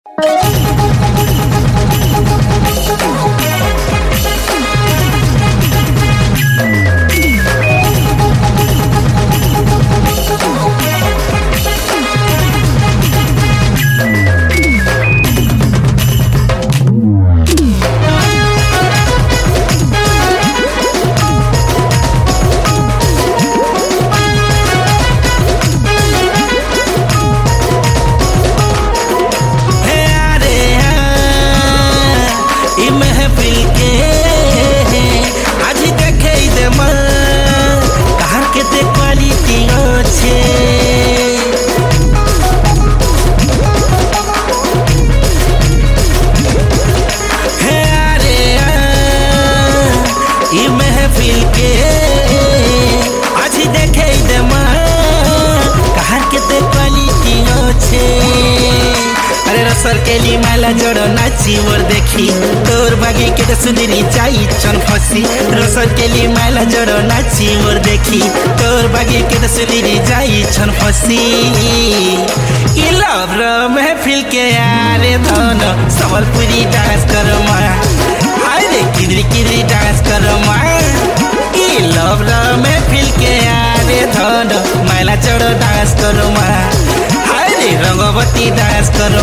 सरकेली माला जोड़ नाची मोर देखी तोर बागी के सुंदरी जाई चन फसी सरकेली माला जोड़ नाची मोर देखी तोर बागी के सुंदरी जाई चन फसी ई लव रो महफिल के यारे धन संबलपुरी डांस करो मा हाय रे किदरी किदरी डांस करो मा ई लव रो महफिल के यारे धन माला जोड़ डांस करो मा रंगवती डांस करो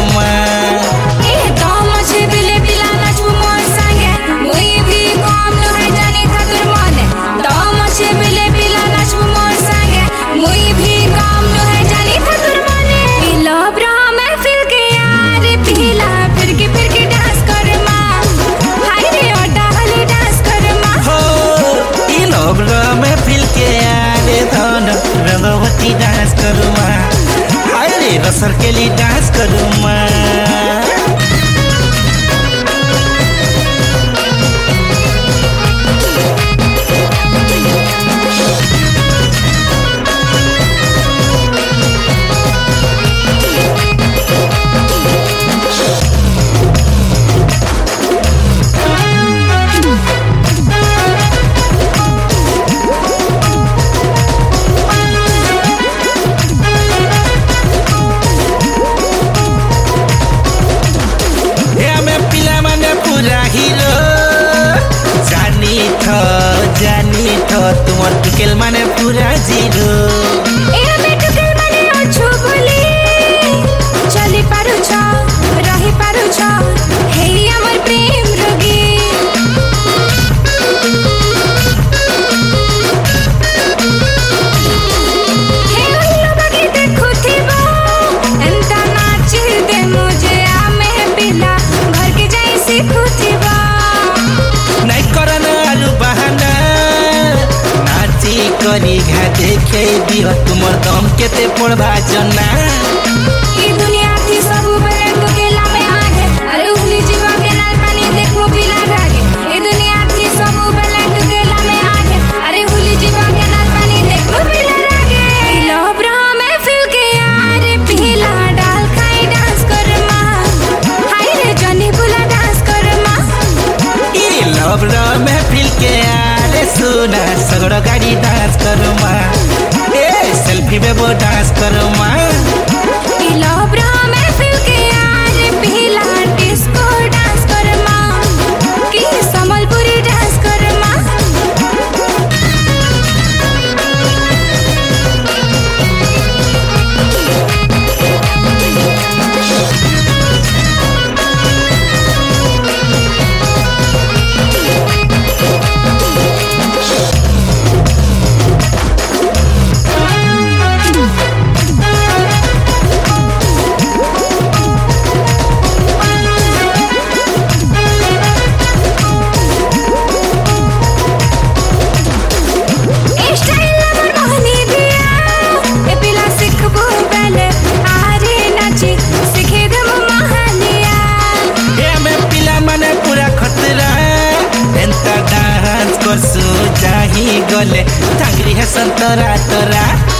रंगवती डांस करो रसर के लिए डांस करूँ तुमर टुकेल माने पूरा जीरो टुकेल माने अच्छो बोली चली पारु छ रही पारु छ हे हमर प्रेम रोगी हे उल्लो बाकी देखु थिबो एंता नाच दे मुझे आमे पिला घर के जाई सीखु थिबो नहीं करना आलू बहाना करी घा देखे दियो तुमर दम केते पड़बा जना ई दुनिया थी सब बरे तो केला में आगे अरे उगली जीवा के नाल पानी देखो पिला भागे ई दुनिया थी सब बरे तो केला में आगे अरे उगली जीवा के नाल पानी देखो पिला भागे ई लव रा में फिल के यार पिला डाल खाई डांस कर मां हाय रे जनी बुला डांस कर मां ई लव रा में फिल के सुना सगड़ो गाड़ी डांस करो माँ सेल्फी में वो डांस करो माँ लव रा में फिल के यार पहला डिस्को डांस कर माँ कि संबलपुरी डांस कर माँ गले टांगरी है संतरा तरा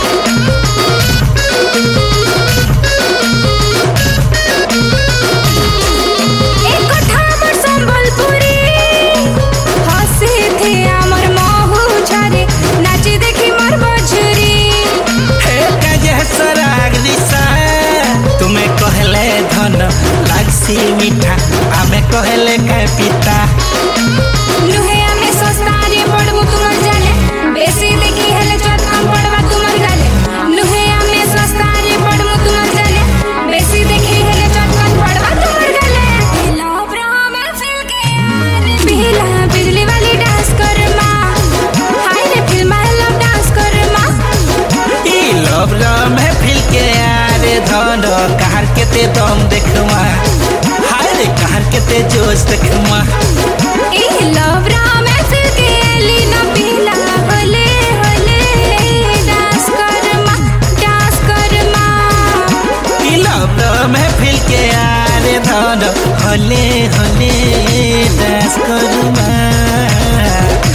एक ठामर संबलपुरी हंसी थे हमर महू झारे नाची देखी मोर बजुरी हे काजे सराग दिशा तुम्हें कहले धन लाग बेसी मीठा आमे कहले का पिता नुहे आमे सस्ता रे पड़बो तुमर जाले बेसी देखी हेले चोट कम पड़वा तुमर गाले नुहे आमे सस्ता रे पड़बो तुमर जाले बेसी देखी हेले चोट कम पड़वा तुमर गाले लव राम फिल के यार बिहला बिजली वाली डांस कर मां हाय रे फिल्म लव डांस कर मां ई लव में फिल के यारे धन कहर के ते दम देखमा हाय रे कहर के ते जोश देखमा ए लव राम फिल के लीना बिहला होले होले डांस कर मां ई लव में फिल के यारे धन होले होले डांस करमा